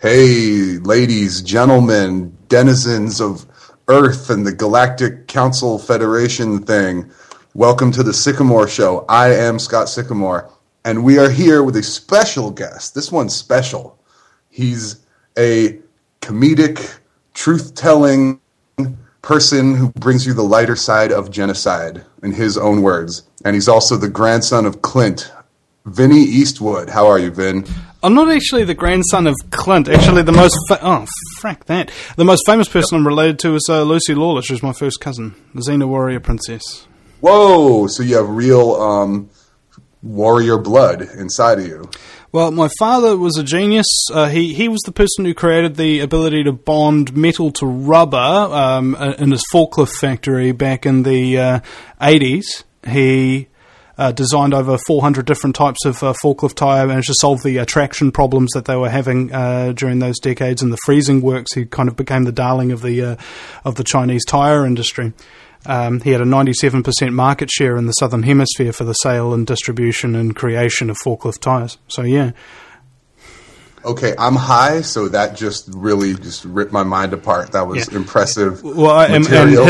Hey, ladies, gentlemen, denizens of Earth and the Galactic Council Federation thing. Welcome to the Sycamore Show. I am Scott Sycamore, and we are here with a special guest. This one's special. He's a comedic, truth-telling person who brings you the lighter side of genocide, in his own words. And he's also the grandson of Clint, Vinny Eastwood. How are you, Vin? I'm not actually the grandson of Clint. Actually, the most... The most famous person I'm related to is Lucy Lawless, who's my first cousin, the Xena warrior princess. Whoa! So you have real warrior blood inside of you. Well, my father was a genius. He was the person who created the ability to bond metal to rubber in his forklift factory back in the 80s. He... designed over 400 different types of forklift tyre, managed to solve the traction problems that they were having during those decades. And the freezing works, he kind of became the darling of the Chinese tyre industry. He had a 97% market share in the Southern Hemisphere for the sale and distribution and creation of forklift tyres. So, yeah. Okay, I'm high, so that just really just ripped my mind apart. That was impressive. Well, and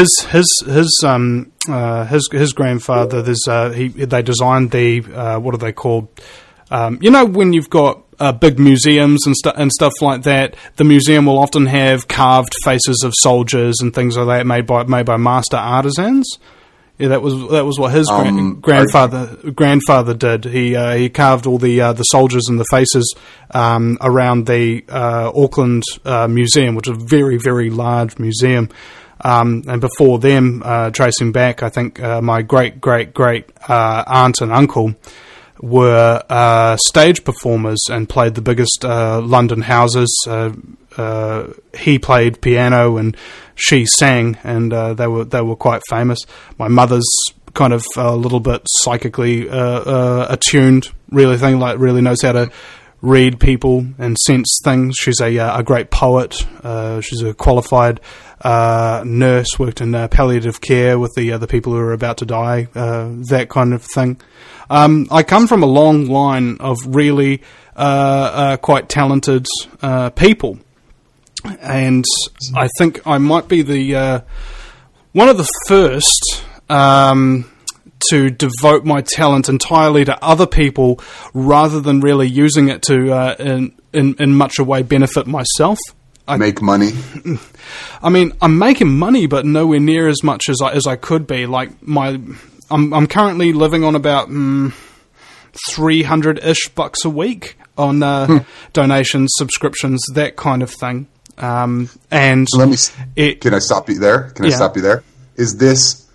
his grandfather, they designed the what are they called? When you've got big museums and stuff like that, the museum will often have carved faces of soldiers and things like that made by master artisans. Yeah, that was what his grandfather did. He carved all the soldiers and the faces around the Auckland Museum, which is a very, very large museum. And before them, tracing back, I think my great aunt and uncle were stage performers and played the biggest London houses. He played piano and she sang, and they were quite famous. My mother's kind of a little bit psychically attuned, really knows how to read people and sense things. She's a great poet. She's a qualified nurse, worked in palliative care with the people who are about to die, that kind of thing. I come from a long line of really quite talented people. And I think I might be the one of the first to devote my talent entirely to other people rather than really using it to in much a way benefit myself. Make money. I mean, I'm making money, but nowhere near as much as I could be. Like I'm currently living on about $300-ish a week on donations, subscriptions, that kind of thing. And can I stop you there? Stop you there? Is this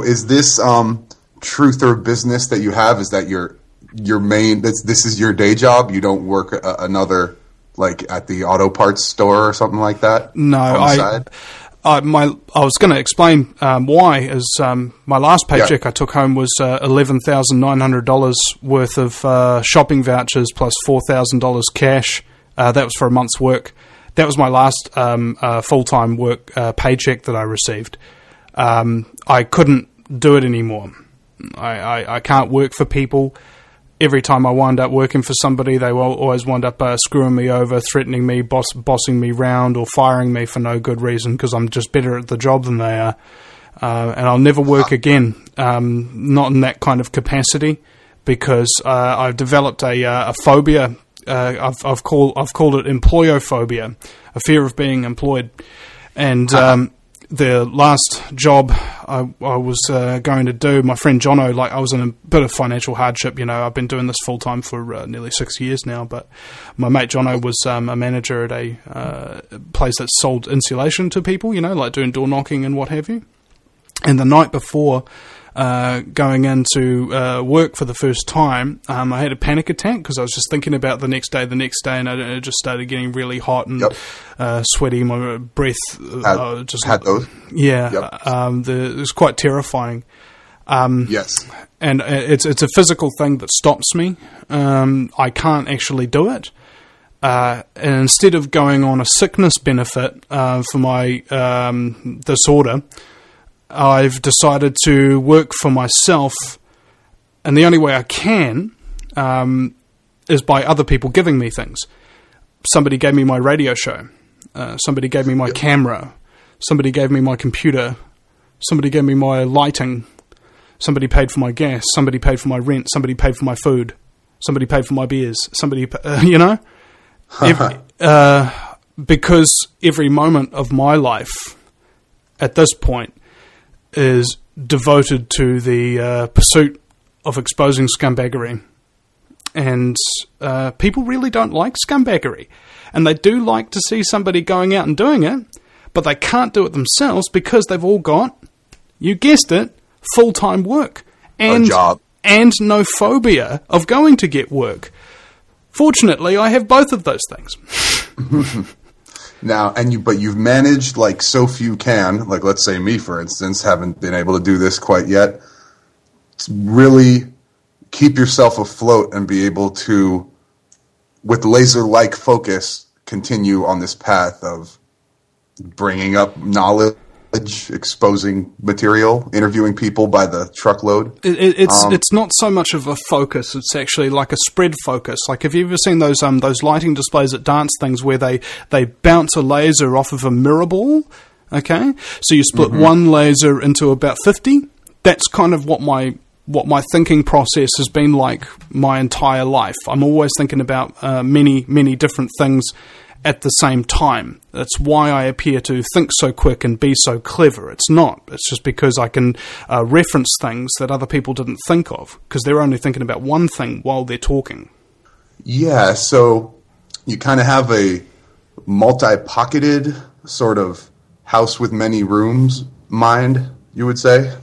truth or business that you have? Is that your main? This is your day job? You don't work another, like at the auto parts store or something like that? No, I was going to explain why. Is my last paycheck I took home was $11,900 worth of shopping vouchers plus $4,000 cash. That was for a month's work. That was my last full-time work paycheck that I received. I couldn't do it anymore. I can't work for people. Every time I wind up working for somebody, they will always wind up screwing me over, threatening me, bossing me round, or firing me for no good reason because I'm just better at the job than they are. And I'll never work again, not in that kind of capacity, because I've developed a phobia. I've called it employophobia, a fear of being employed. And the last job I was going to do, my friend Jono, I was in a bit of financial hardship. I've been doing this full time for nearly 6 years now. But my mate Jono was a manager at a place that sold insulation to people. Like doing door knocking and what have you. And the night before going into work for the first time, I had a panic attack because I was just thinking about the next day, and it just started getting really hot and sweaty. My breath had those. Yeah, it was quite terrifying. Yes, and it's a physical thing that stops me. I can't actually do it. And instead of going on a sickness benefit for my disorder, I've decided to work for myself, and the only way I can is by other people giving me things. somebody gave me my radio show. Somebody gave me my camera. Somebody gave me my computer. Somebody gave me my lighting. Somebody paid for my gas. Somebody paid for my rent. Somebody paid for my food. Somebody paid for my beers. Somebody, because every moment of my life at this point is devoted to the pursuit of exposing scumbaggery. And people really don't like scumbaggery. And they do like to see somebody going out and doing it, but they can't do it themselves because they've all got, you guessed it, full-time work. And, a job. And no phobia of going to get work. Fortunately, I have both of those things. Now, but you've managed, like so few can, like let's say me, for instance, haven't been able to do this quite yet, to really keep yourself afloat and be able to, with laser-like focus, continue on this path of bringing up knowledge, exposing material, interviewing people by the truckload. It's not so much of a focus. It's actually like a spread focus. Like, have you ever seen those lighting displays at dance things where they bounce a laser off of a mirror ball? Okay, so you split one laser into about 50. That's kind of what my thinking process has been like my entire life. I'm always thinking about many, many different things at the same time. That's why I appear to think so quick and be so clever. It's not. It's just because I can reference things that other people didn't think of, because they're only thinking about one thing while they're talking. Yeah, so you kind of have a multi-pocketed sort of house with many rooms mind, you would say?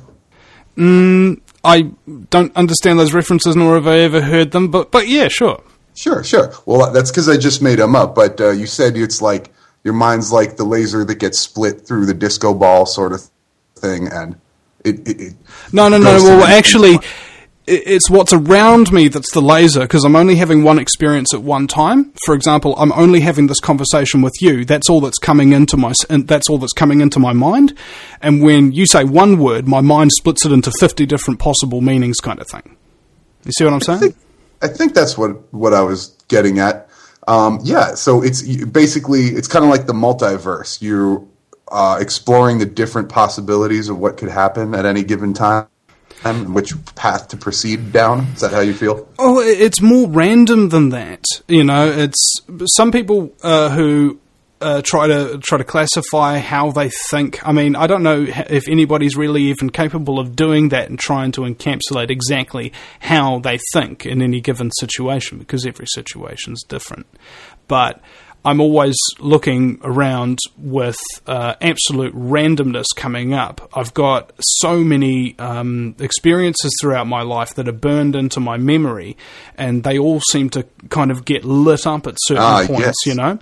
I don't understand those references, nor have I ever heard them, but yeah, sure. Sure. Well, that's because I just made them up, but you said it's like, your mind's like the laser that gets split through the disco ball sort of thing, and it No, well, actually, it's what's around me that's the laser, because I'm only having one experience at one time. For example, I'm only having this conversation with you. That's all that's coming into my mind. And when you say one word, my mind splits it into 50 different possible meanings, kind of thing. You see what I'm saying? I think that's what I was getting at. Yeah, so it's basically, it's kind of like the multiverse. You're exploring the different possibilities of what could happen at any given time, and which path to proceed down. Is that how you feel? Oh, it's more random than that. It's some people who try to classify how they think. I mean, I don't know if anybody's really even capable of doing that and trying to encapsulate exactly how they think in any given situation, because every situation's different. But I'm always looking around with absolute randomness coming up. I've got so many experiences throughout my life that are burned into my memory, and they all seem to kind of get lit up at certain points, yes.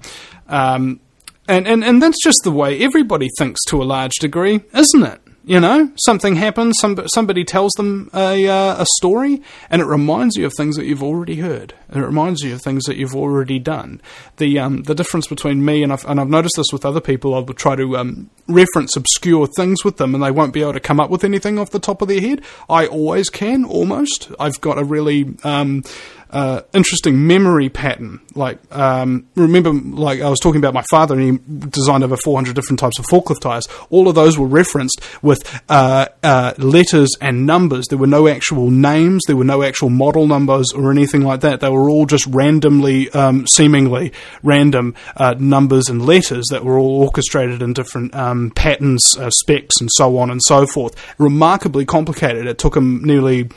And that's just the way everybody thinks to a large degree, isn't it? Something happens, somebody tells them a story, and it reminds you of things that you've already heard. And it reminds you of things that you've already done. The difference between me, and I've noticed this with other people, I will try to reference obscure things with them, and they won't be able to come up with anything off the top of their head. I always can, almost. I've got a really interesting memory pattern. Like, remember, like I was talking about my father, and he designed over 400 different types of forklift tires. All of those were referenced with letters and numbers. There were no actual names. There were no actual model numbers or anything like that. They were all just randomly, seemingly random numbers and letters that were all orchestrated in different patterns, specs, and so on and so forth. Remarkably complicated. It took him nearly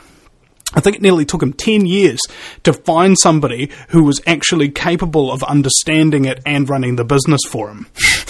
10 years to find somebody who was actually capable of understanding it and running the business for him.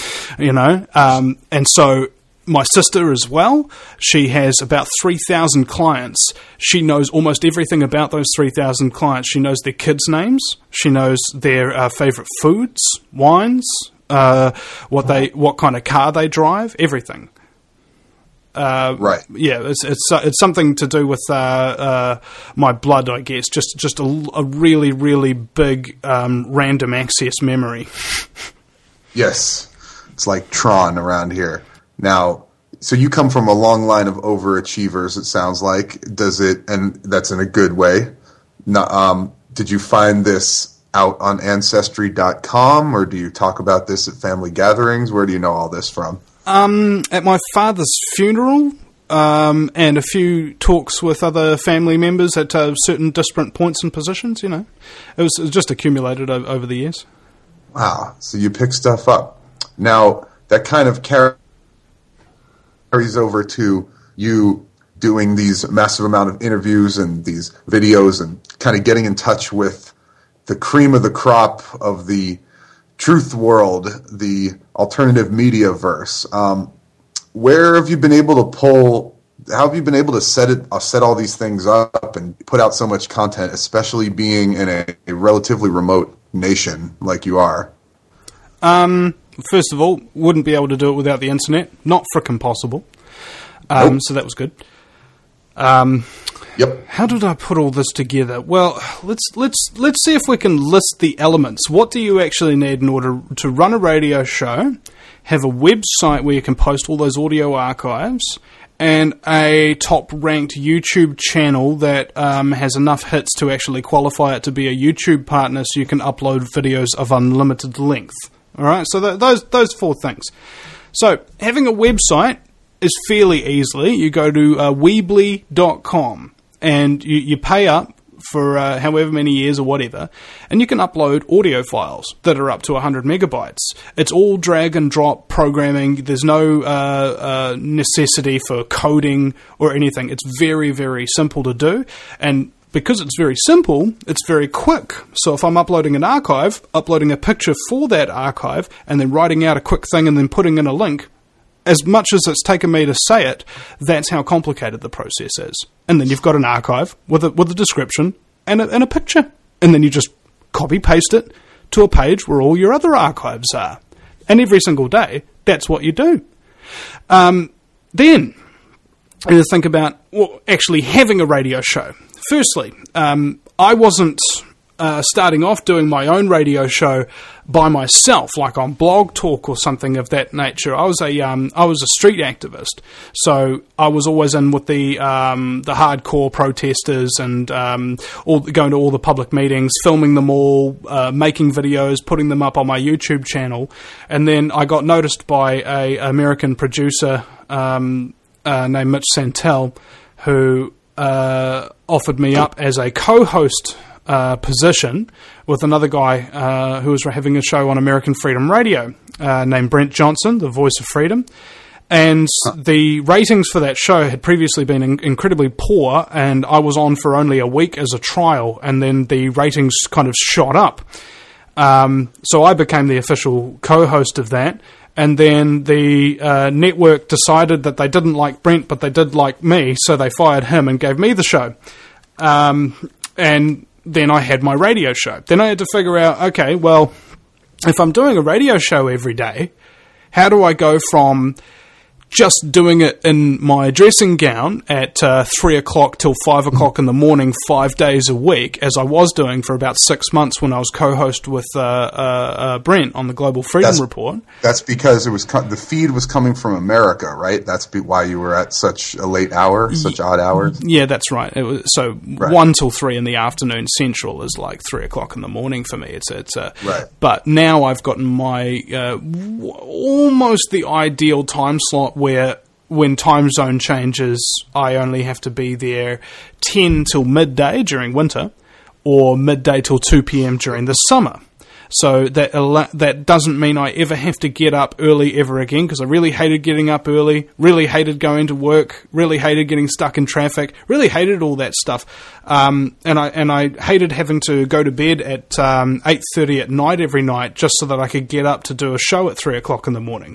And so my sister as well, she has about 3,000 clients. She knows almost everything about those 3,000 clients. She knows their kids' names. She knows their favorite foods, wines, what kind of car they drive, everything. Right. Yeah, it's something to do with my blood, I guess. Just a really, really big random access memory. Yes, it's like Tron around here. Now, so you come from a long line of overachievers, it sounds like. And that's in a good way. Now, did you find this out on Ancestry.com, or do you talk about this at family gatherings? Where do you know all this from? At my father's funeral, and a few talks with other family members at certain disparate points and positions, you know. It was just accumulated over the years. Wow, so you pick stuff up. Now, that kind of carries over to you doing these massive amount of interviews and these videos and kind of getting in touch with the cream of the crop of the truth world, the alternative media verse. Where have you been able to how have you been able to set all these things up and put out so much content, especially being in a relatively remote nation like you are? First of all, wouldn't be able to do it without the internet. Not frickin' possible. Nope. So that was good. Yep. How did I put all this together? Well, let's see if we can list the elements. What do you actually need in order to run a radio show, have a website where you can post all those audio archives, and a top-ranked YouTube channel that has enough hits to actually qualify it to be a YouTube partner so you can upload videos of unlimited length? All right, so those four things. So having a website is fairly easily. You go to Weebly.com and you pay up for however many years or whatever, and you can upload audio files that are up to 100 megabytes. It's all drag and drop programming. There's no necessity for coding or anything. It's very, very simple to do, and because it's very simple, it's very quick. So if I'm uploading an archive, uploading a picture for that archive, and then writing out a quick thing and then putting in a link, as much as it's taken me to say it, that's how complicated the process is. And then you've got an archive with a description and a picture. And then you just copy-paste it to a page where all your other archives are. And every single day, that's what you do. Then, you think about actually having a radio show. Firstly, I wasn't starting off doing my own radio show by myself, like on Blog Talk or something of that nature. I was a street activist, so I was always in with the hardcore protesters and going to all the public meetings, filming them all, making videos, putting them up on my YouTube channel, and then I got noticed by a American producer named Mitch Santel, who offered me up as a co-host position with another guy who was having a show on American Freedom Radio named Brent Johnson, the Voice of Freedom. And the ratings for that show had previously been incredibly poor, and I was on for only a week as a trial, and then the ratings kind of shot up. So I became the official co-host of that. And then the network decided that they didn't like Brent, but they did like me, so they fired him and gave me the show. And then I had my radio show. Then I had to figure out, okay, well, if I'm doing a radio show every day, how do I go from just doing it in my dressing gown at 3 o'clock till 5 o'clock in the morning, 5 days a week, as I was doing for about 6 months when I was co-host with Brent on the Global Freedom Report. That's because the feed was coming from America, right? That's why you were at such a late hour, such odd hours? Yeah, that's right. It was, so right. 1 till 3 in the afternoon Central is like 3 o'clock in the morning for me. It's right. But now I've gotten my almost the ideal time slot where when time zone changes, I only have to be there 10 till midday during winter or midday till 2 p.m. during the summer. So that doesn't mean I ever have to get up early ever again, because I really hated getting up early, really hated going to work, really hated getting stuck in traffic, really hated all that stuff. And I hated having to go to bed at 8:30 at night every night just so that I could get up to do a show at 3 o'clock in the morning.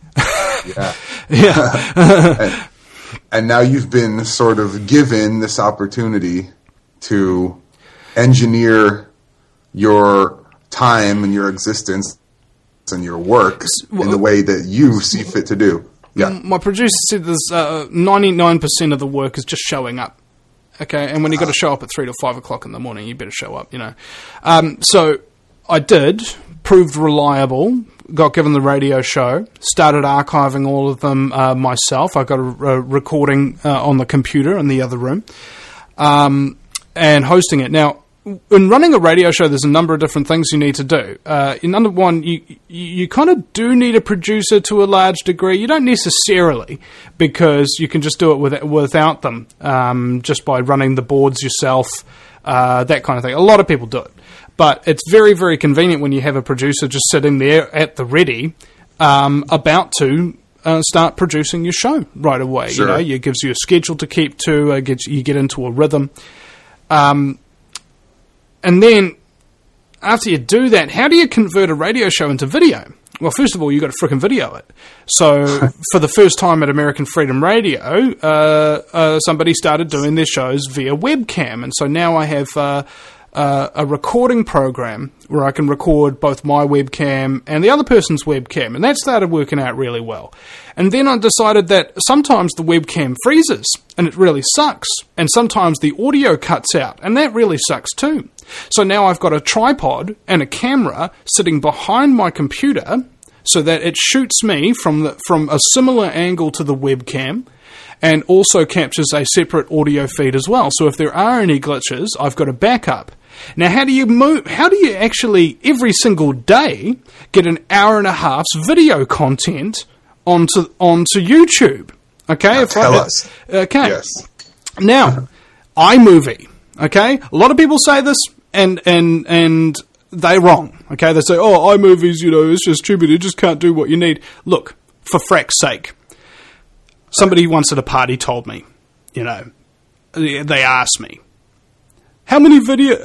Yeah. And now you've been sort of given this opportunity to engineer your time and your existence and your work in the way that you see fit to do. Yeah. My producer said there's 99% of the work is just showing up. Okay, and when you got to show up at 3 to 5 o'clock in the morning, you better show up, you know. So I did, proved reliable, got given the radio show, started archiving all of them myself. I got a recording on the computer in the other room, and hosting it. Now, in running a radio show, there's a number of different things you need to do. Number one, you kind of do need a producer to a large degree. You don't necessarily, because you can just do it without them, just by running the boards yourself, that kind of thing. A lot of people do it. But it's very, very convenient when you have a producer just sitting there at the ready, about to start producing your show right away. Sure. It gives you a schedule to keep to, you get into a rhythm. And then, after you do that, how do you convert a radio show into video? Well, first of all, you've got to frickin' video it. So, for the first time at American Freedom Radio, somebody started doing their shows via webcam. And so now I have a recording program where I can record both my webcam and the other person's webcam. And that started working out really well. And then I decided that sometimes the webcam freezes, and it really sucks. And sometimes the audio cuts out, and that really sucks too. So now I've got a tripod and a camera sitting behind my computer so that it shoots me from a similar angle to the webcam, and also captures a separate audio feed as well. So if there are any glitches, I've got a backup. Now, how do you actually every single day get an hour and a half's video content onto YouTube? Okay, now tell us. Okay. Yes. Now, iMovie. Okay, a lot of people say this, and they're wrong. Okay, they say, "Oh, iMovie's it's just stupid. It just can't do what you need." Look, for frack's sake, somebody once at a party told me, they asked me, how many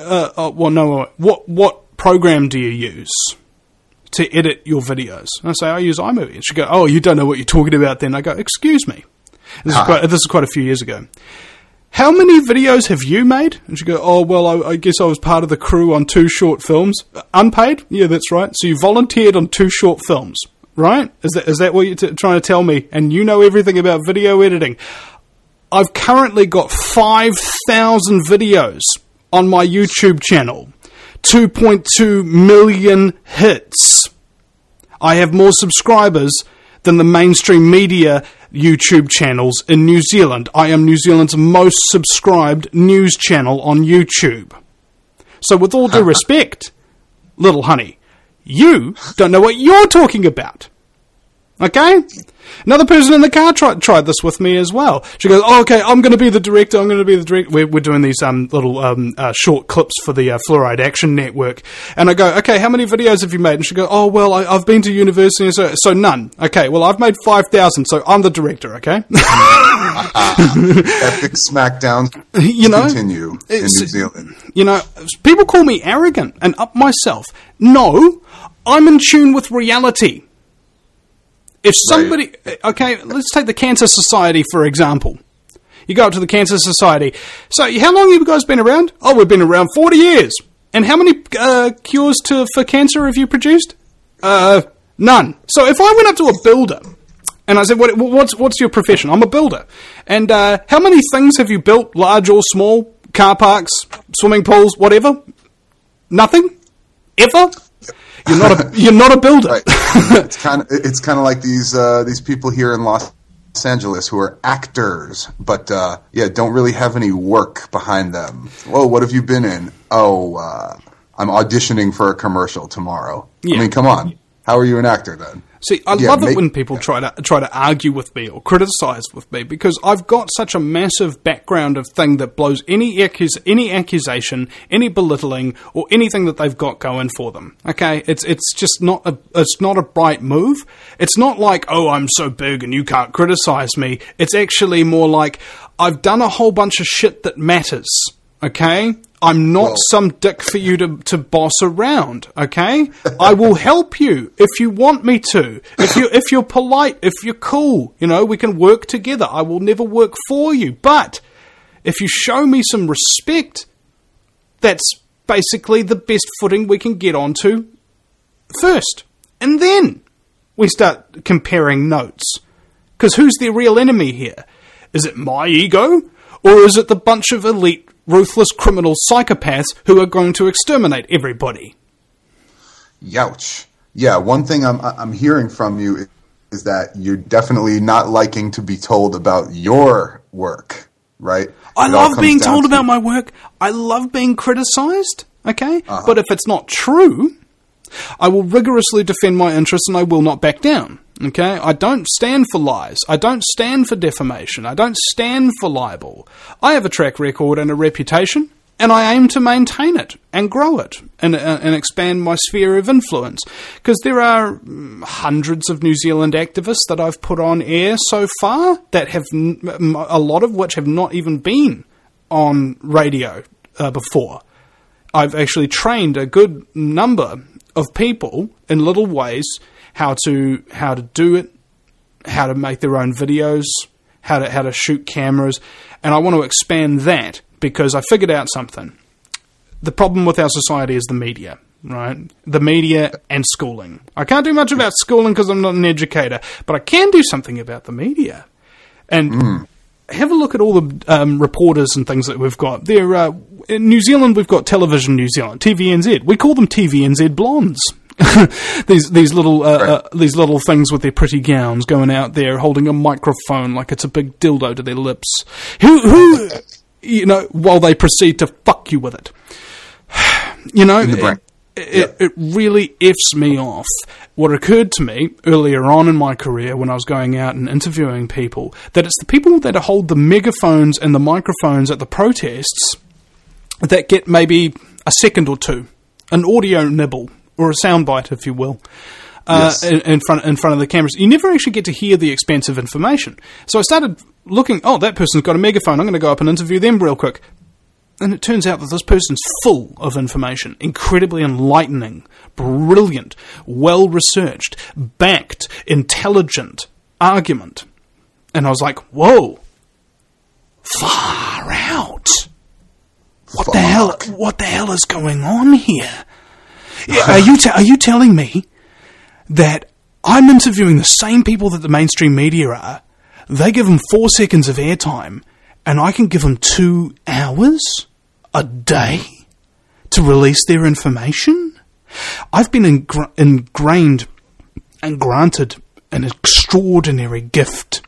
what program do you use to edit your videos? And I say, I use iMovie. And she go, oh, you don't know what you're talking about then. I go, excuse me. This is quite a few years ago. How many videos have you made? And she go, oh, well, I guess I was part of the crew on 2 short films. Unpaid? Yeah, that's right. So you volunteered on 2 short films, right? Is that what you're trying to tell me? And you know everything about video editing. I've currently got 5,000 videos on my YouTube channel. 2.2 million hits. I have more subscribers than the mainstream media YouTube channels in New Zealand. I am New Zealand's most subscribed news channel on YouTube. So with all due respect, little honey, you don't know what you're talking about. Okay? Another person in the car tried this with me as well. She goes, oh, okay, I'm going to be the director. We're doing these little short clips for the Fluoride Action Network. And I go, okay, how many videos have you made? And she goes, oh, well, I've been to university, so none. Okay, well, I've made 5,000, so I'm the director, okay? Epic smackdown continue in New Zealand. People call me arrogant and up myself. No, I'm in tune with reality. If somebody... Right. Okay, let's take the Cancer Society, for example. You go up to the Cancer Society. So, how long have you guys been around? Oh, we've been around 40 years. And how many cures for cancer have you produced? None. So, if I went up to a builder, and I said, what's your profession? I'm a builder. And how many things have you built, large or small? Car parks, swimming pools, whatever? Nothing? Ever? You're not a builder. Right. It's kind of like these people here in Los Angeles who are actors, but don't really have any work behind them. Whoa, what have you been in? Oh, I'm auditioning for a commercial tomorrow. Yeah. I mean, come on, how are you an actor then? See, I love it when people try to argue with me or criticize with me, because I've got such a massive background of thing that blows any accusation, any belittling, or anything that they've got going for them. Okay, it's just not a bright move. It's not like, oh, I'm so big and you can't criticize me. It's actually more like, I've done a whole bunch of shit that matters. Okay. I'm not some dick for you to boss around, okay? I will help you if you want me to. If you're polite, if you're cool, we can work together. I will never work for you. But if you show me some respect, that's basically the best footing we can get onto first. And then we start comparing notes. Because who's the real enemy here? Is it my ego? Or is it the bunch of elite ruthless criminal psychopaths who are going to exterminate everybody? Youch. Yeah, one thing I'm hearing from you is that you're definitely not liking to be told about your work. right? I love being told about my work. I love being criticized, okay? But if it's not true, I will rigorously defend my interests and I will not back down, okay? I don't stand for lies. I don't stand for defamation. I don't stand for libel. I have a track record and a reputation, and I aim to maintain it and grow it and expand my sphere of influence. Because there are hundreds of New Zealand activists that I've put on air so far that have, a lot of which have not even been on radio before. I've actually trained a good number of people in little ways how to do it, how to make their own videos, how to shoot cameras, and I want to expand that because I figured out something. The problem with our society is the media, right? The media and schooling. I can't do much about schooling because I'm not an educator, but I can do something about the media. And have a look at all the reporters and things that we've got. In New Zealand, we've got Television New Zealand, TVNZ. We call them TVNZ blondes. these little things with their pretty gowns going out there holding a microphone like it's a big dildo to their lips. Who while they proceed to fuck you with it. It really F's me off. What occurred to me earlier on in my career when I was going out and interviewing people, that it's the people that hold the megaphones and the microphones at the protests that get maybe a second or two, an audio nibble, or a soundbite, if you will, in front of the cameras. You never actually get to hear the expansive information. So I started looking, that person's got a megaphone, I'm going to go up and interview them real quick. And it turns out that this person's full of information, incredibly enlightening, brilliant, well-researched, backed, intelligent argument. And I was like, whoa, far out. What the hell is going on here? Are you telling me that I'm interviewing the same people that the mainstream media are? They give them 4 seconds of airtime, and I can give them 2 hours a day to release their information? I've been ingrained and granted an extraordinary gift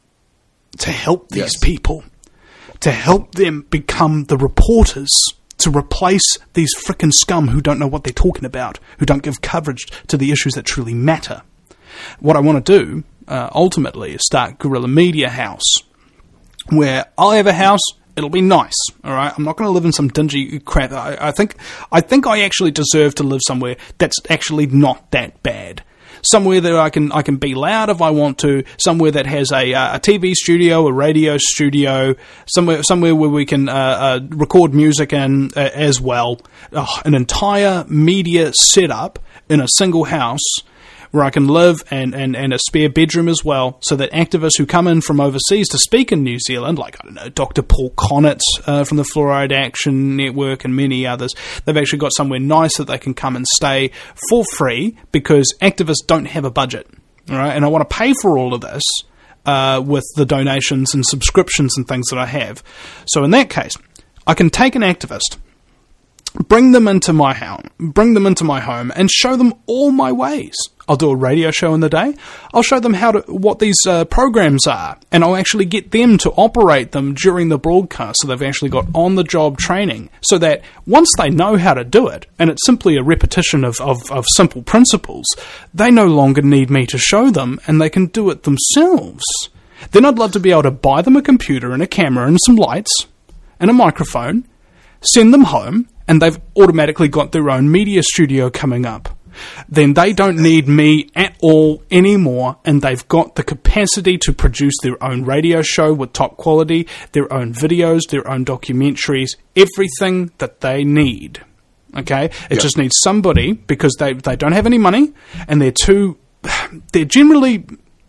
to help these people, to help them become the reporters, to replace these frickin' scum who don't know what they're talking about, who don't give coverage to the issues that truly matter. What I want to do, ultimately, is start Guerrilla Media House, where I'll have a house, it'll be nice, alright? I'm not going to live in some dingy crap. I think I actually deserve to live somewhere that's actually not that bad. Somewhere that I can be loud if I want to. Somewhere that has a TV studio, a radio studio. Somewhere where we can record music in as well. An entire media setup in a single house where I can live and a spare bedroom as well, so that activists who come in from overseas to speak in New Zealand, like, I don't know, Dr. Paul Connett from the Fluoride Action Network and many others, they've actually got somewhere nice that they can come and stay for free, because activists don't have a budget, all right? And I want to pay for all of this with the donations and subscriptions and things that I have. So in that case, I can take an activist, bring them into my home, and show them all my ways. I'll do a radio show in the day. I'll show them what these programs are, and I'll actually get them to operate them during the broadcast, so they've actually got on-the-job training, so that once they know how to do it, and it's simply a repetition of simple principles, they no longer need me to show them, and they can do it themselves. Then I'd love to be able to buy them a computer and a camera and some lights and a microphone, send them home, and they've automatically got their own media studio coming up. Then they don't need me at all anymore, and they've got the capacity to produce their own radio show with top quality, their own videos, their own documentaries, everything that they need. Okay? It just needs somebody, because they don't have any money, and they're generally,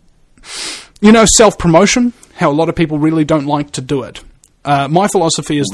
self-promotion, how a lot of people really don't like to do it. My philosophy is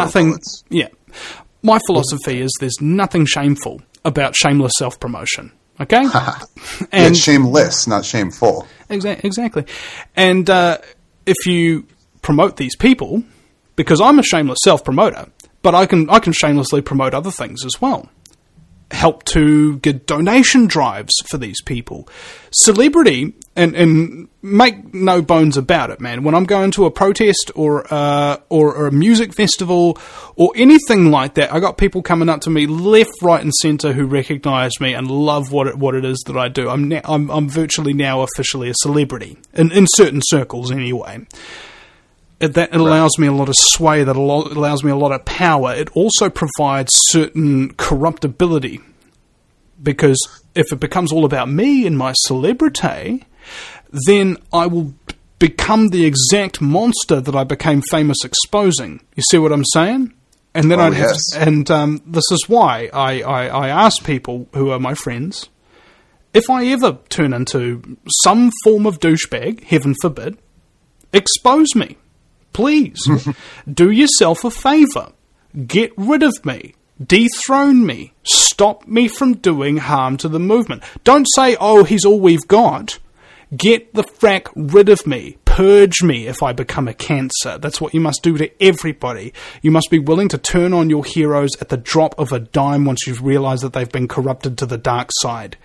My philosophy is there's nothing shameful about shameless self-promotion, okay? And shameless, not shameful. Exactly. And if you promote these people, because I'm a shameless self-promoter, but I can shamelessly promote other things as well. help to get donation drives for these people. Celebrity, and make no bones about it, man, when I'm going to a protest or a music festival or anything like that, I got people coming up to me left, right and centre who recognise me and love what it is that I do. I'm virtually now officially a celebrity, in certain circles anyway. It allows me a lot of sway, that allows me a lot of power. It also provides certain corruptibility, because if it becomes all about me and my celebrity, then I will become the exact monster that I became famous exposing. You see what I'm saying? And then this is why I ask people who are my friends, if I ever turn into some form of douchebag, heaven forbid, expose me. Please, do yourself a favour. Get rid of me. Dethrone me. Stop me from doing harm to the movement. Don't say, oh, he's all we've got. Get the frack rid of me. Purge me if I become a cancer. That's what you must do to everybody. You must be willing to turn on your heroes at the drop of a dime once you've realised that they've been corrupted to the dark side.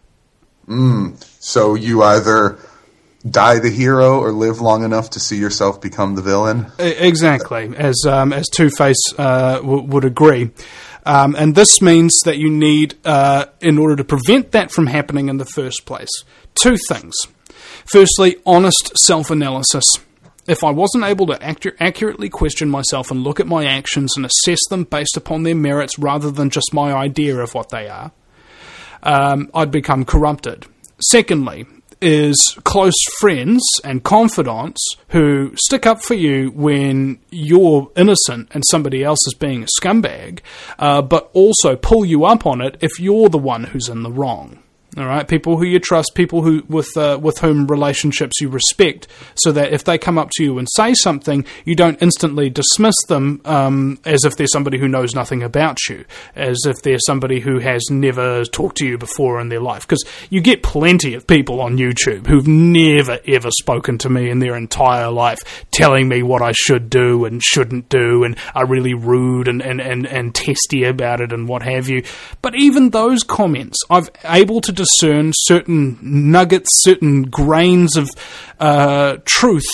So you either die the hero or live long enough to see yourself become the villain? Exactly, as Two-Face would agree. And this means that you need, in order to prevent that from happening in the first place, two things. Firstly, honest self-analysis. If I wasn't able to accurately question myself and look at my actions and assess them based upon their merits rather than just my idea of what they are, I'd become corrupted. Secondly, is close friends and confidants who stick up for you when you're innocent and somebody else is being a scumbag, but also pull you up on it if you're the one who's in the wrong. All right, people who you trust, people who with whom relationships you respect, so that if they come up to you and say something, you don't instantly dismiss them as if they're somebody who knows nothing about you, as if they're somebody who has never talked to you before in their life. Because you get plenty of people on YouTube who've never ever spoken to me in their entire life, telling me what I should do and shouldn't do, and are really rude and testy about it and what have you. But even those comments, I've able to discern certain nuggets, certain grains of truth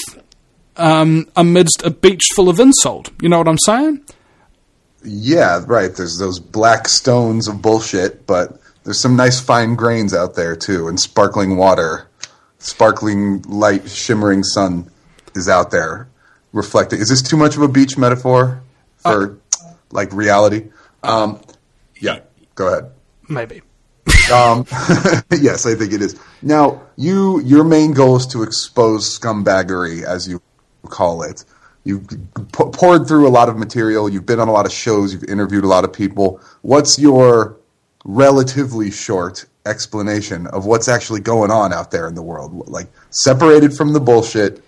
amidst a beach full of insult. You know what I'm saying? Yeah, right. There's those black stones of bullshit, but there's some nice fine grains out there too, and sparkling water, sparkling light, shimmering sun is out there reflecting. Is this too much of a beach metaphor for like reality? Yeah, go ahead. Maybe. Yes, I think it is. Now, your main goal is to expose scumbaggery, as you call it. You've poured through a lot of material. You've been on a lot of shows. You've interviewed a lot of people. What's your relatively short explanation of what's actually going on out there in the world? Like, separated from the bullshit,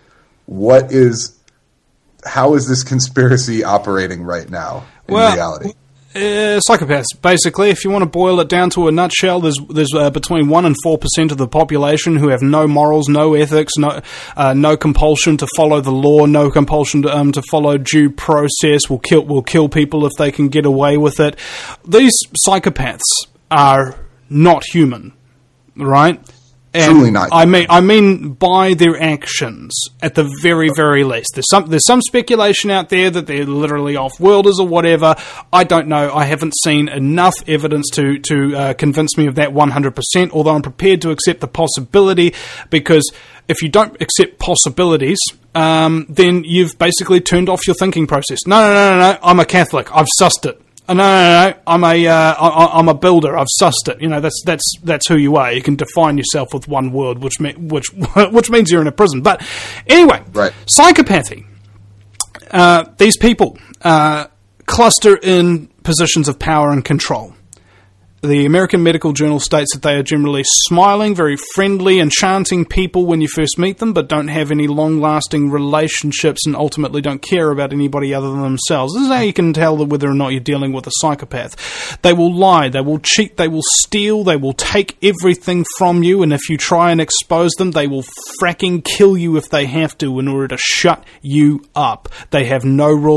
how is this conspiracy operating right now in reality? Psychopaths, basically. If you want to boil it down to a nutshell, there's between 1% and 4% of the population who have no morals, no ethics, no compulsion to follow the law, no compulsion to follow due process. Will kill people if they can get away with it. These psychopaths are not human, right? And truly not. I mean, by their actions, at the very, very least. There's some speculation out there that they're literally off-worlders or whatever. I don't know. I haven't seen enough evidence to convince me of that 100%. Although I'm prepared to accept the possibility, because if you don't accept possibilities, then you've basically turned off your thinking process. No. I'm a Catholic. I've sussed it. No. I'm a builder. I've sussed it. You know, that's who you are. You can define yourself with one word, which means you're in a prison. But anyway, right. Psychopathy. These people cluster in positions of power and control. The American Medical Journal states that they are generally smiling, very friendly, enchanting people when you first meet them, but don't have any long-lasting relationships and ultimately don't care about anybody other than themselves. This is how you can tell whether or not you're dealing with a psychopath. They will lie, they will cheat, they will steal, they will take everything from you, and if you try and expose them, they will fracking kill you if they have to in order to shut you up. They have no rules,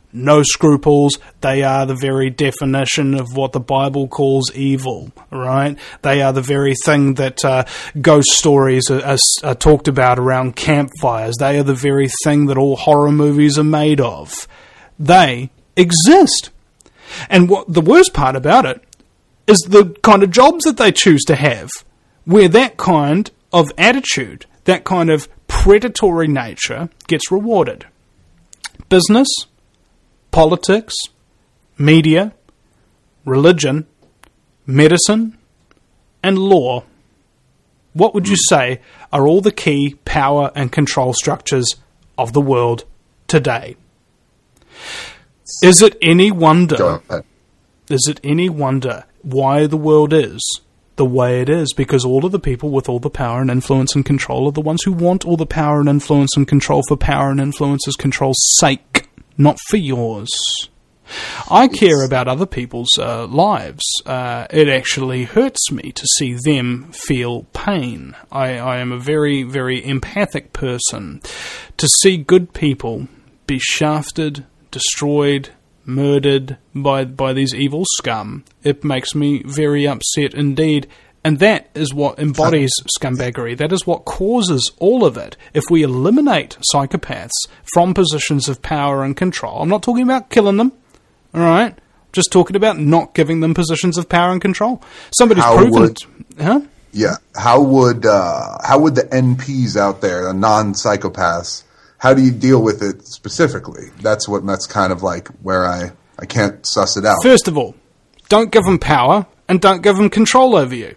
no scruples. They are the very definition of what the Bible calls evil, right? They are the very thing that ghost stories are talked about around campfires. They are the very thing that all horror movies are made of. They exist. And what the worst part about it is the kind of jobs that they choose to have, where that kind of attitude, that kind of predatory nature gets rewarded. Business, politics, media, religion, medicine, and law. What would you say are all the key power and control structures of the world today? Is it any wonder? Is it any wonder why the world is the way it is? Because all of the people with all the power and influence and control are the ones who want all the power and influence and control for power and influence's control's sake, not for yours. I care about other people's lives. It actually hurts me to see them feel pain. I am a very, very empathic person. To see good people be shafted, destroyed, murdered by these evil scum, it makes me very upset indeed. And that is what embodies scumbaggery. That is what causes all of it. If we eliminate psychopaths from positions of power and control, I'm not talking about killing them, all right? Just talking about not giving them positions of power and control. Somebody's proven... Yeah. How would the NPs out there, the non-psychopaths, how do you deal with it specifically? That's kind of like where I can't suss it out. First of all, don't give them power and don't give them control over you.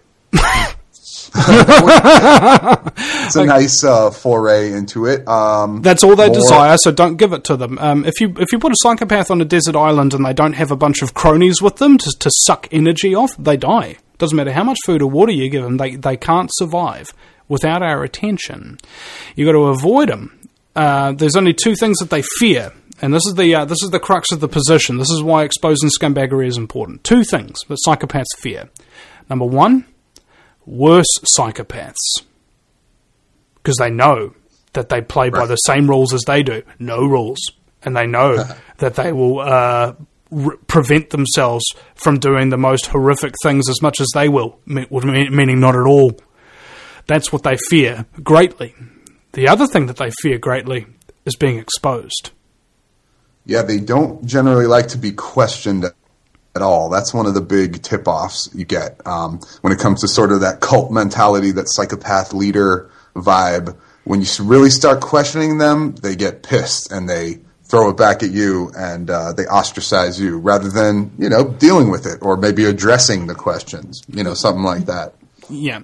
It's a nice foray into it. That's all they desire, so don't give it to them. If you put a psychopath on a desert island and they don't have a bunch of cronies with them to suck energy off, they die. Doesn't matter how much food or water you give them, they can't survive without our attention. You've got to avoid them. There's only two things that they fear, and this is the crux of the position. This is why exposing scumbaggery is important. Two things that psychopaths fear. Number one, worse psychopaths, because they know that they play by the same rules as they do, no rules, and they know that they will prevent themselves from doing the most horrific things as much as they will, meaning not at all. That's what they fear greatly. The other thing that they fear greatly is being exposed. Yeah, they don't generally like to be questioned at all. That's one of the big tip-offs you get when it comes to sort of that cult mentality, that psychopath leader vibe. When you really start questioning them, they get pissed and they throw it back at you and they ostracize you rather than, dealing with it or maybe addressing the questions, something like that. Yeah.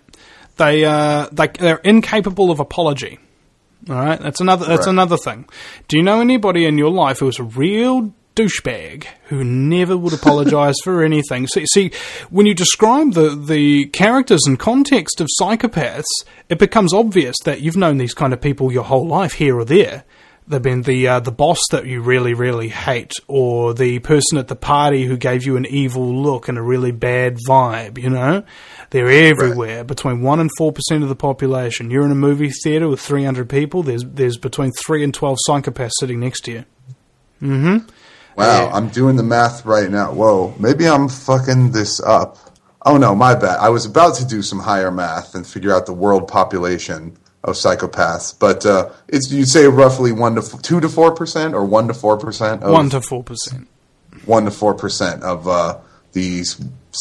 They're incapable of apology. All right, that's another thing. Do you know anybody in your life who is a real douchebag who never would apologize for anything? See, when you describe the characters and context of psychopaths, it becomes obvious that you've known these kind of people your whole life, here or there. They've been the boss that you really, really hate, or the person at the party who gave you an evil look and a really bad vibe, They're everywhere, between 1% and 4% of the population. You're in a movie theater with 300 people, there's between 3 and 12 psychopaths sitting next to you. Mm-hmm. Wow, I'm doing the math right now. Whoa, maybe I'm fucking this up. Oh no, my bad. I was about to do some higher math and figure out the world population of psychopaths, but you'd say roughly 2 to 4% or 1 to 4% of 1 to 4%. 1 to 4% of these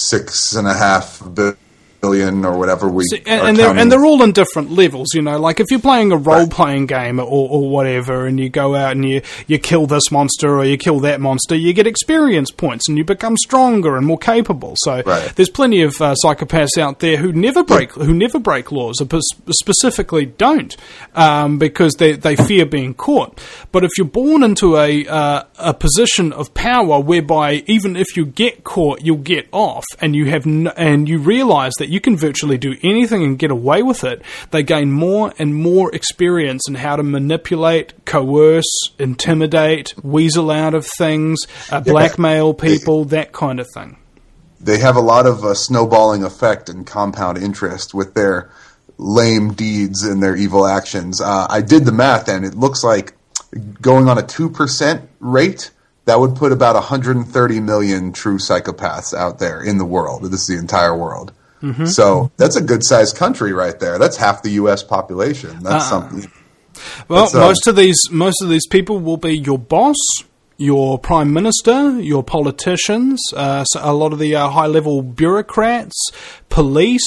6.5 billion or whatever we and they're all in different levels, like if you're playing a role-playing game or whatever, and you go out and you kill this monster or you kill that monster, you get experience points and you become stronger and more capable. So there's plenty of psychopaths out there who never break laws, or specifically don't, because they fear being caught. But if you're born into a position of power whereby even if you get caught, you'll get off, and you realize that you can virtually do anything and get away with it, they gain more and more experience in how to manipulate, coerce, intimidate, weasel out of things, blackmail people, that kind of thing. They have a lot of snowballing effect and compound interest with their lame deeds and their evil actions. I did the math, and it looks like going on a 2% rate, that would put about 130 million true psychopaths out there in the world. This is the entire world. Mm-hmm. So that's a good-sized country right there. That's half the U.S. population. That's something. Well, most of these people will be your boss, your prime minister, your politicians, so a lot of the high-level bureaucrats, police,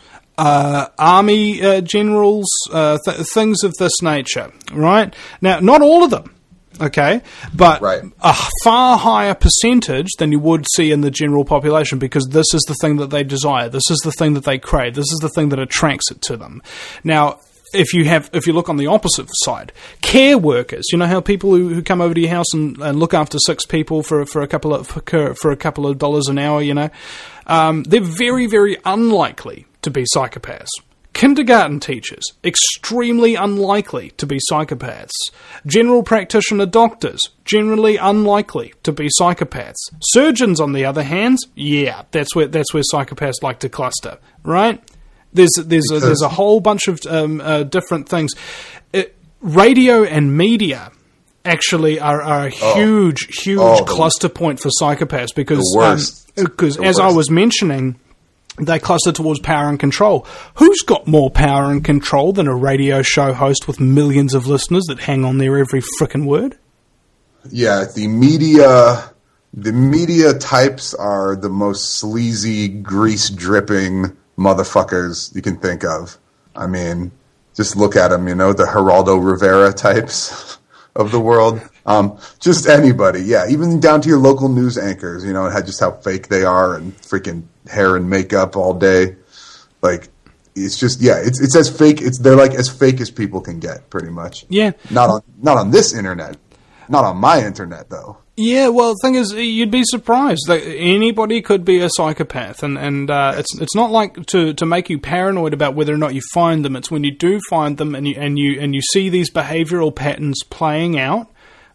army generals, things of this nature, right? Now, not all of them, okay, but a far higher percentage than you would see in the general population, because this is the thing that they desire, this is the thing that they crave, this is the thing that attracts it to them. Now, if you look on the opposite side, care workers, you know how people who come over to your house and look after 6 people for a couple of dollars an hour, you know, they're very, very unlikely to be psychopaths. Kindergarten teachers, extremely unlikely to be psychopaths. General practitioner doctors, generally unlikely to be psychopaths. Surgeons, on the other hand, yeah, that's where psychopaths like to cluster, right? There's a whole bunch of different things. Radio and media actually are a huge cluster point for psychopaths, because as I was mentioning, they cluster towards power and control. Who's got more power and control than a radio show host with millions of listeners that hang on their every frickin' word? Yeah, the media types are the most sleazy, grease-dripping motherfuckers you can think of. I mean, just look at them, you know, the Geraldo Rivera types of the world. Just anybody, yeah, even down to your local news anchors, you know, just how fake they are and freaking hair and makeup all day. Like, it's just, yeah, it's as fake. They're like as fake as people can get, pretty much. Yeah. Not on this internet. Not on my internet, though. Yeah, well, the thing is, you'd be surprised that anybody could be a psychopath, and it's not like to make you paranoid about whether or not you find them. It's when you do find them and you see these behavioral patterns playing out,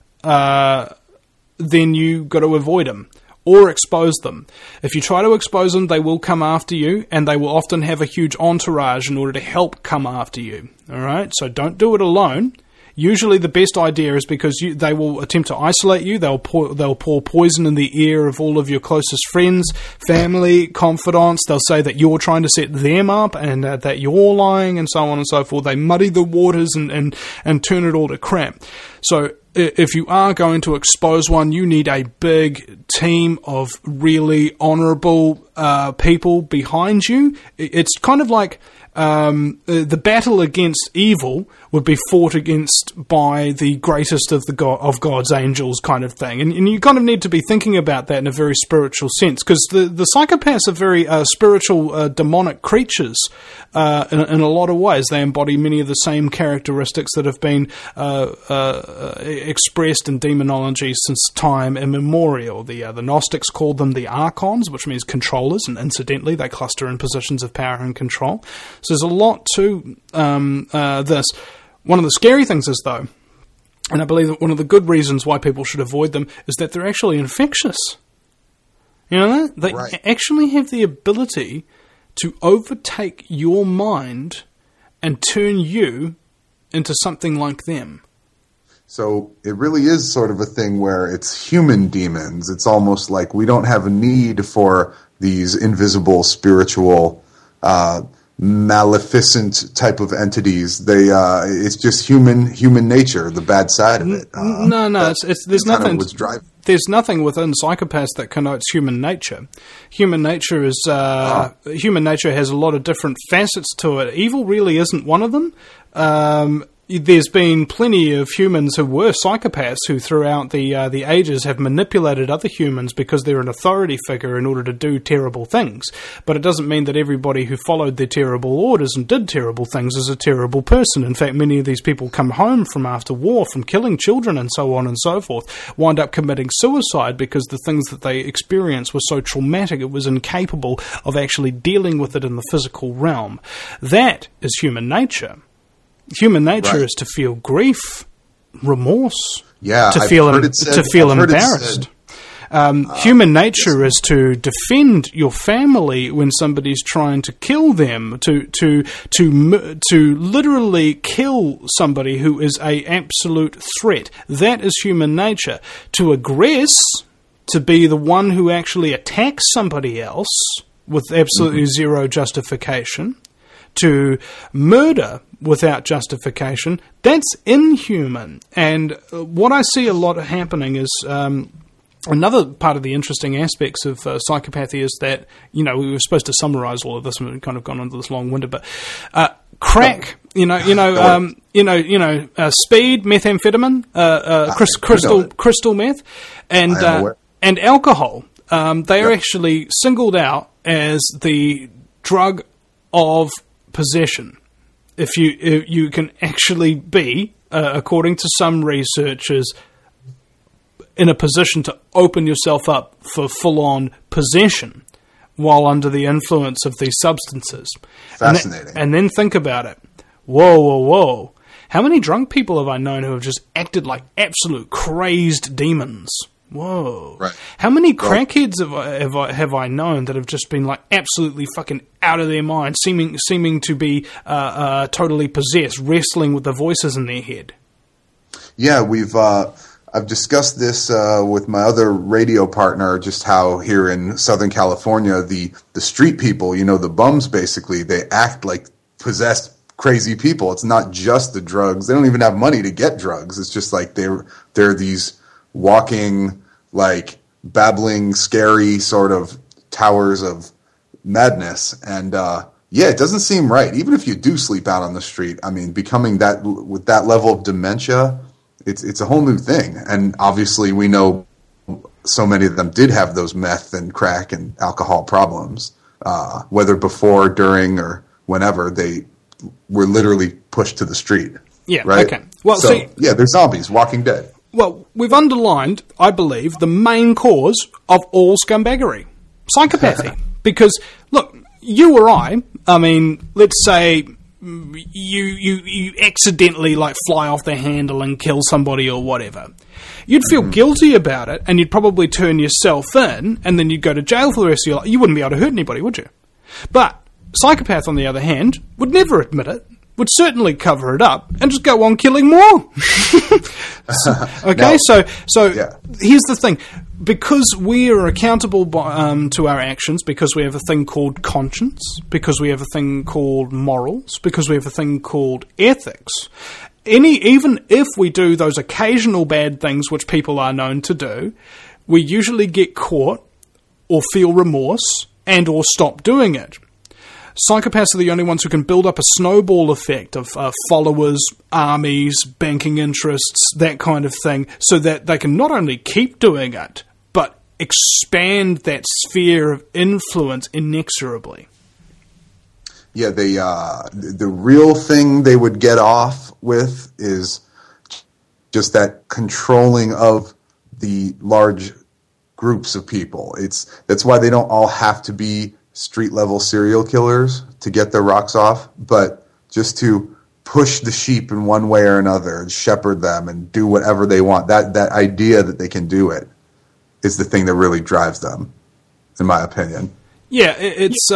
then you got to avoid them or expose them. If you try to expose them, they will come after you, and they will often have a huge entourage in order to help come after you. All right, so don't do it alone. Usually the best idea is because they will attempt to isolate you. They'll pour poison in the ear of all of your closest friends, family, confidants. They'll say that you're trying to set them up and that you're lying and so on and so forth. They muddy the waters and turn it all to crap. So if you are going to expose one, you need a big team of really honourable people behind you. It's kind of like the battle against evil would be fought against by the greatest of God's angels, kind of thing. And you kind of need to be thinking about that in a very spiritual sense, because the psychopaths are very spiritual, demonic creatures in a lot of ways. They embody many of the same characteristics that have been expressed in demonology since time immemorial. The Gnostics called them the archons, which means controllers, and incidentally, they cluster in positions of power and control. So there's a lot to this. One of the scary things is, though, and I believe that one of the good reasons why people should avoid them is that they're actually infectious. You know that? They actually have the ability to overtake your mind and turn you into something like them. So it really is sort of a thing where it's human demons. It's almost like we don't have a need for these invisible spiritual maleficent type of entities. It's just human nature, the bad side of it. There's nothing within psychopaths that connotes human nature. Human nature is human nature has a lot of different facets to it. Evil really isn't one of them. There's been plenty of humans who were psychopaths who throughout the ages have manipulated other humans because they're an authority figure in order to do terrible things. But it doesn't mean that everybody who followed their terrible orders and did terrible things is a terrible person. In fact, many of these people come home from after war, from killing children and so on and so forth, wind up committing suicide because the things that they experienced were so traumatic it was incapable of actually dealing with it in the physical realm. That is human nature. Human nature is to feel grief, remorse, to feel embarrassed. Human nature is to defend your family when somebody's trying to kill them, to literally kill somebody who is a absolute threat. That is human nature. To aggress, to be the one who actually attacks somebody else with absolutely zero justification, to murder without justification, that's inhuman. And what I see a lot happening is another part of the interesting aspects of psychopathy is that, we were supposed to summarize all of this and we've kind of gone into this long-winded, but crack, speed, methamphetamine, crystal meth, and alcohol. They are actually singled out as the drug of possession. If you can actually be, according to some researchers, in a position to open yourself up for full-on possession while under the influence of these substances. Fascinating. And then think about it. Whoa. How many drunk people have I known who have just acted like absolute crazed demons? Whoa. Right. How many crackheads have I known that have just been like absolutely fucking out of their mind, seeming to be totally possessed, wrestling with the voices in their head? Yeah, I've discussed this with my other radio partner, just how here in Southern California, the street people, the bums basically, they act like possessed crazy people. It's not just the drugs. They don't even have money to get drugs. It's just like they're these walking, like, babbling, scary sort of towers of madness. And, it doesn't seem right. Even if you do sleep out on the street, I mean, becoming that, with that level of dementia, it's a whole new thing. And obviously we know so many of them did have those meth and crack and alcohol problems, whether before, during, or whenever they were literally pushed to the street. Yeah, right? Okay. Well, they're zombies, Walking Dead. Well, we've underlined, I believe, the main cause of all scumbaggery, psychopathy. Because, look, you or I mean, let's say you accidentally, like, fly off the handle and kill somebody or whatever. You'd feel guilty about it, and you'd probably turn yourself in, and then you'd go to jail for the rest of your life. You wouldn't be able to hurt anybody, would you? But psychopath, on the other hand, would never admit it, would certainly cover it up and just go on killing more. Okay, so here's the thing. Because we are accountable to our actions, because we have a thing called conscience, because we have a thing called morals, because we have a thing called ethics, even if we do those occasional bad things which people are known to do, we usually get caught or feel remorse and or stop doing it. Psychopaths are the only ones who can build up a snowball effect of followers, armies, banking interests, that kind of thing, so that they can not only keep doing it, but expand that sphere of influence inexorably. Yeah, the real thing they would get off with is just that controlling of the large groups of people. That's why they don't all have to be street-level serial killers to get their rocks off, but just to push the sheep in one way or another and shepherd them and do whatever they want. That idea that they can do it is the thing that really drives them, in my opinion. Yeah, it's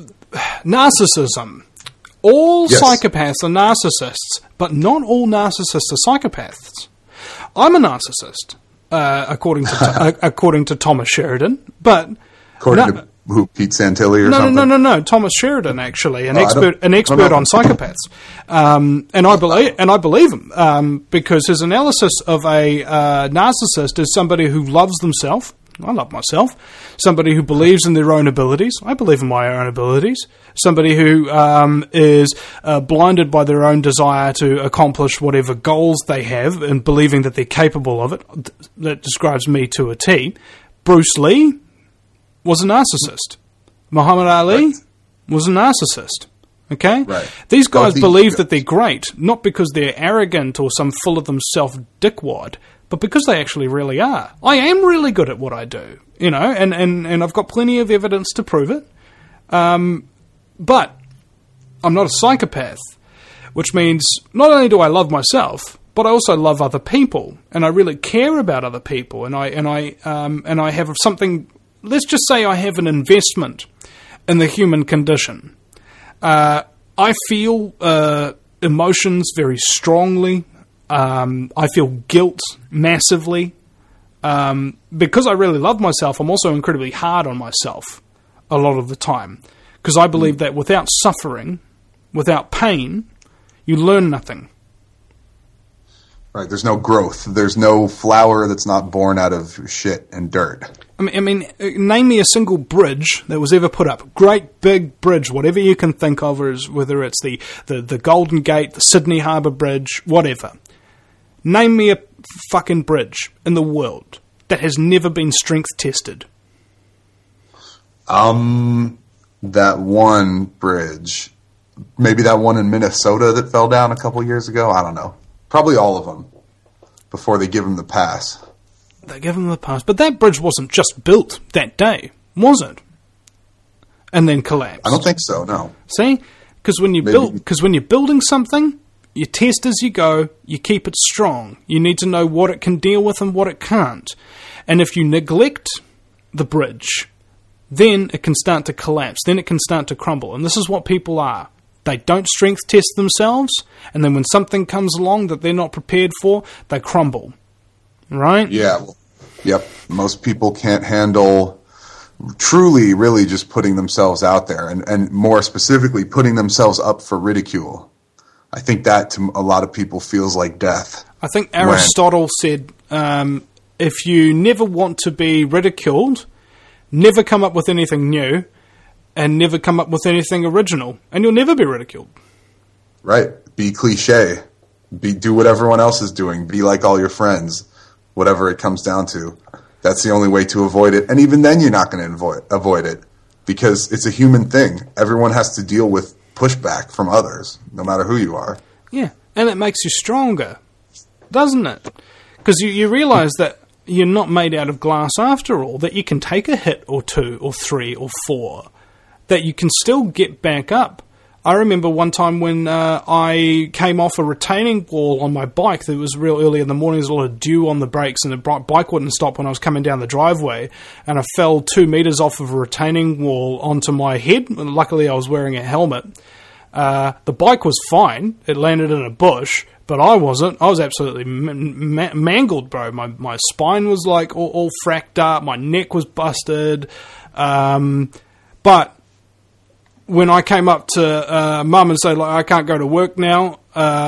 narcissism. All psychopaths are narcissists, but not all narcissists are psychopaths. I'm a narcissist, according to Thomas Sheridan, but according to who, Pete Santilli or something? No. Thomas Sheridan, actually, an expert on psychopaths, and I believe him because his analysis of a narcissist is somebody who loves themselves. I love myself. Somebody who believes in their own abilities. I believe in my own abilities. Somebody who is blinded by their own desire to accomplish whatever goals they have and believing that they're capable of it. That describes me to a T. Bruce Lee was a narcissist. Muhammad Ali was a narcissist. Okay? Right. These guys believe that they're great, not because they're arrogant or some full of themselves dickwad, but because they actually really are. I am really good at what I do, and I've got plenty of evidence to prove it. But I'm not a psychopath, which means not only do I love myself, but I also love other people, and I really care about other people, and I have something. Let's just say I have an investment in the human condition. I feel emotions very strongly. I feel guilt massively. Because I really love myself, I'm also incredibly hard on myself a lot of the time. Because I believe that without suffering, without pain, you learn nothing. Right, there's no growth. There's no flower that's not born out of shit and dirt. I mean, name me a single bridge that was ever put up. Great big bridge, whatever you can think of, whether it's the Golden Gate, the Sydney Harbour Bridge, whatever. Name me a fucking bridge in the world that has never been strength tested. That one bridge, maybe that one in Minnesota that fell down a couple years ago. I don't know. Probably all of them before they give him the pass. They give him the pass, but that bridge wasn't just built that day, was it? And then collapsed. I don't think so. No. See, because when you're building something, you test as you go, you keep it strong. You need to know what it can deal with and what it can't. And if you neglect the bridge, then it can start to collapse. Then it can start to crumble. And this is what people are. They don't strength test themselves, and then when something comes along that they're not prepared for, they crumble. Right? Yeah. Yep. Most people can't handle truly, really just putting themselves out there, and more specifically, putting themselves up for ridicule. I think that to a lot of people feels like death. I think Aristotle said, if you never want to be ridiculed, never come up with anything new, and never come up with anything original, and you'll never be ridiculed. Right. Be cliche. Do what everyone else is doing. Be like all your friends. Whatever it comes down to. That's the only way to avoid it. And even then you're not going to avoid it. Because it's a human thing. Everyone has to deal with pushback from others, no matter who you are. Yeah, and it makes you stronger, doesn't it? Because you realise that you're not made out of glass after all, that you can take a hit or two or three or four, that you can still get back up. I remember one time when I came off a retaining wall on my bike. It was real early in the morning. There was a lot of dew on the brakes, and the bike wouldn't stop when I was coming down the driveway. And I fell 2 meters off of a retaining wall onto my head. Luckily, I was wearing a helmet. The bike was fine. It landed in a bush, but I wasn't. I was absolutely mangled, bro. My spine was like all fracked up. My neck was busted. But when I came up to Mum and said, like, I can't go to work now,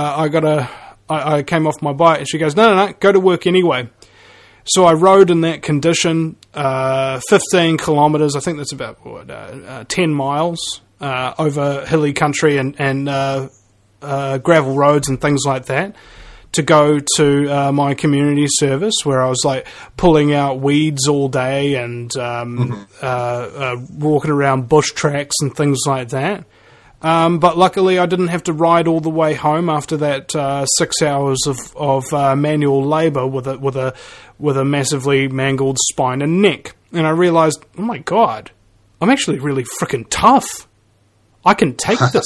I came off my bike, and she goes, no, go to work anyway. So I rode in that condition 15 kilometres, I think that's about 10 miles, over hilly country and gravel roads and things like that, to go to my community service, where I was like pulling out weeds all day and walking around bush tracks and things like that. But luckily I didn't have to ride all the way home after that 6 hours of manual labour with a massively mangled spine and neck. And I realised, oh my God, I'm actually really freaking tough. I can take this.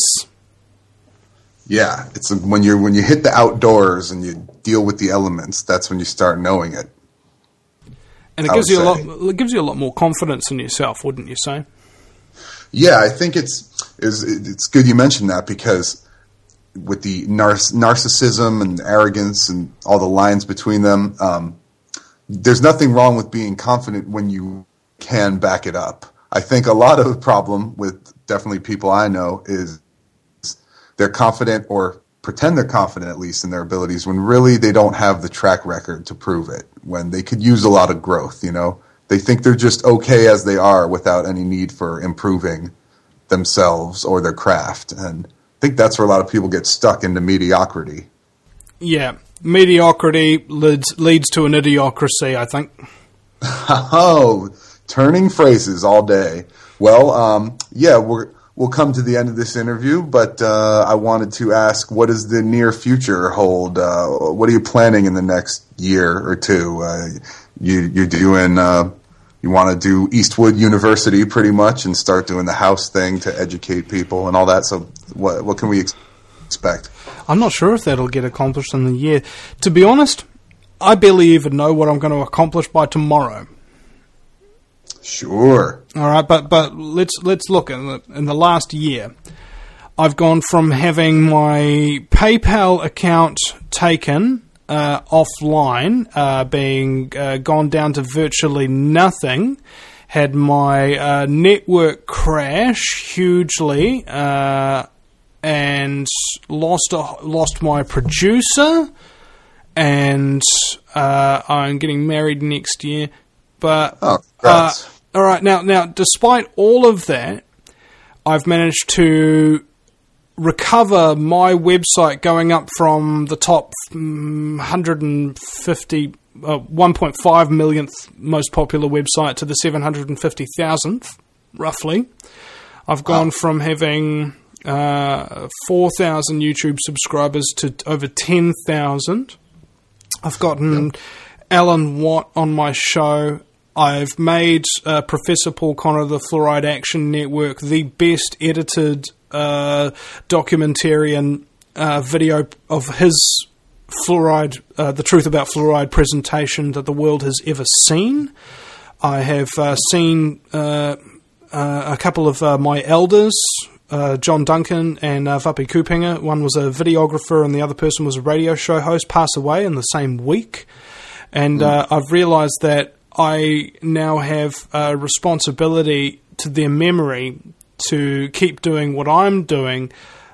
Yeah, it's when you hit the outdoors and you deal with the elements, that's when you start knowing it. And it gives you a lot more confidence in yourself, wouldn't you say? Yeah, I think it's good you mentioned that, because with the narcissism and arrogance and all the lines between them, there's nothing wrong with being confident when you can back it up. I think a lot of the problem with definitely people I know is they're confident, or pretend they're confident at least in their abilities, when really they don't have the track record to prove it, when they could use a lot of growth, you know? They think they're just okay as they are without any need for improving themselves or their craft. And I think that's where a lot of people get stuck into mediocrity. Yeah. Mediocrity leads to an idiocracy, I think. Oh, turning phrases all day. Well, yeah, we'll come to the end of this interview, but I wanted to ask, what does the near future hold? What are you planning in the next year or two? You're doing, you want to do Eastwood University pretty much and start doing the house thing to educate people and all that. So what can we expect? I'm not sure if that'll get accomplished in the year. To be honest, I barely even know what I'm going to accomplish by tomorrow. Sure. All right, but let's look in the last year. I've gone from having my PayPal account taken offline, being gone down to virtually nothing, had my network crash hugely, and lost my producer, and I'm getting married next year. But all right, now, despite all of that, I've managed to recover my website going up from the top 1.5 millionth most popular website to the 750,000th, roughly. I've gone from having 4,000 YouTube subscribers to over 10,000. I've gotten Alan Watt on my show. I've made Professor Paul Connor, the Fluoride Action Network, the best edited documentarian video of his fluoride, the truth about fluoride presentation that the world has ever seen. I have seen a couple of my elders, John Duncan and Vapi Kupinga. One was a videographer and the other person was a radio show host, pass away in the same week. And I've realised that I now have a responsibility to their memory to keep doing what I'm doing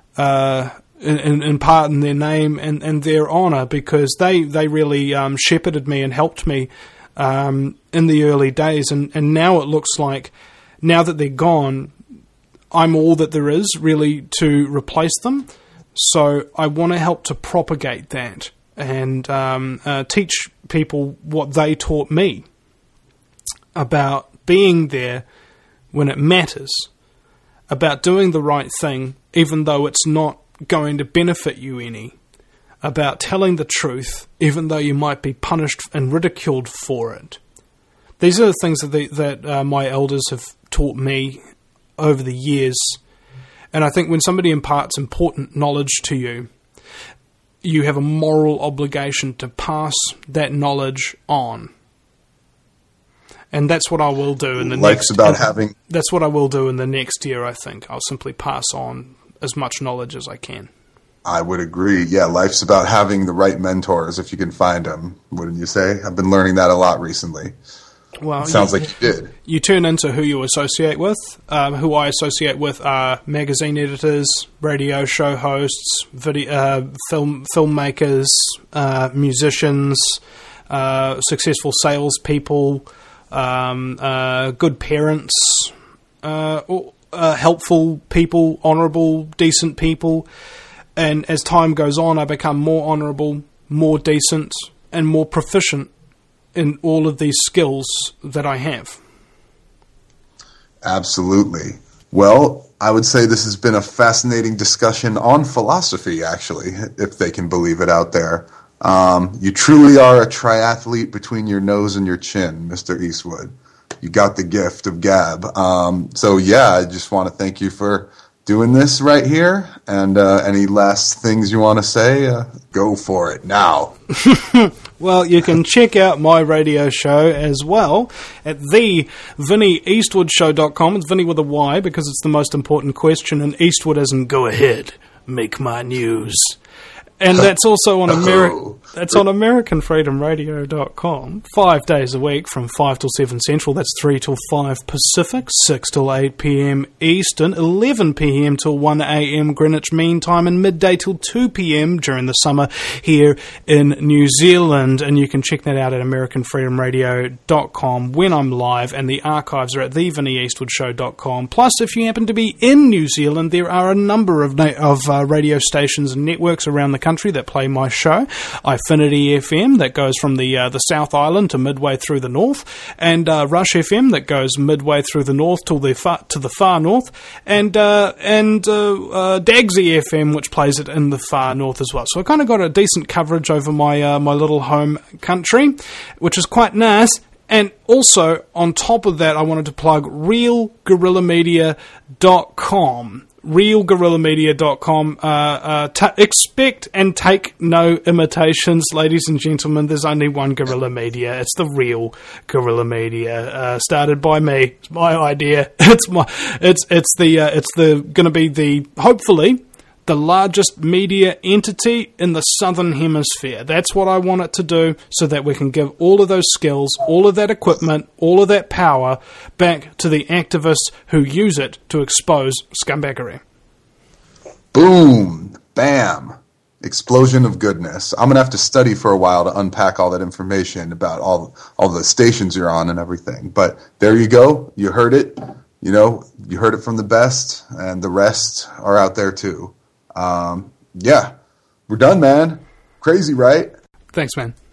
in part in their name and their honour, because they really shepherded me and helped me in the early days. And now it looks like, now that they're gone, I'm all that there is really to replace them. So I want to help to propagate that and teach people what they taught me about being there when it matters, about doing the right thing even though it's not going to benefit you any, about telling the truth even though you might be punished and ridiculed for it. These are the things that my elders have taught me over the years, and I think when somebody imparts important knowledge to you, you have a moral obligation to pass that knowledge on. And that's what I will do in the That's what I will do in the next year, I think. I'll simply pass on as much knowledge as I can. I would agree. Yeah, life's about having the right mentors if you can find them, wouldn't you say? I've been learning that a lot recently. Well, sounds like you did. You turn into who you associate with. Who I associate with are magazine editors, radio show hosts, filmmakers, musicians, successful salespeople, good parents, helpful people, honourable, decent people. And as time goes on, I become more honourable, more decent, and more proficient in all of these skills that I have. Absolutely. Well, I would say this has been a fascinating discussion on philosophy, actually, if they can believe it out there. You truly are a triathlete between your nose and your chin, Mr. Eastwood. You got the gift of gab. So, yeah, I just want to thank you for doing this right here. And any last things you want to say, go for it now. Well, you can check out my radio show as well at the VinnyEastwoodShow.com. It's Vinny with a Y because it's the most important question, and Eastwood as in go ahead, make my news. And that's also on AmericanFreedomRadio.com, 5 days a week from 5 till 7 Central. That's 3 till 5 Pacific, 6 till 8 p.m. Eastern, 11 p.m. till 1 a.m. Greenwich Mean Time, and midday till 2 p.m. during the summer here in New Zealand. And you can check that out at AmericanFreedomRadio.com when I'm live, and the archives are at TheVinnyEastwoodShow.com. Plus, if you happen to be in New Zealand, there are a number of radio stations and networks around the country that play my show. Ifinity FM, that goes from the South Island to midway through the north, and Rush FM, that goes midway through the north to the far north, and Dagsy FM, which plays it in the far north as well. So I kind of got a decent coverage over my my little home country, which is quite nice. And also, on top of that, I wanted to plug RealGuerrillaMedia.com, realguerrillamedia.com. Expect and take no imitations, ladies and gentlemen. There's only one Guerrilla Media. It's the real Guerrilla Media, started by me. It's my idea. It's going to be the, hopefully, the largest media entity in the Southern Hemisphere. That's what I want it to do, so that we can give all of those skills, all of that equipment, all of that power back to the activists who use it to expose scumbaggery. Boom. Bam. Explosion of goodness. I'm going to have to study for a while to unpack all that information about all the stations you're on and everything. But there you go. You heard it. You heard it from the best, and the rest are out there too. Yeah, we're done, man. Crazy, right? Thanks, man.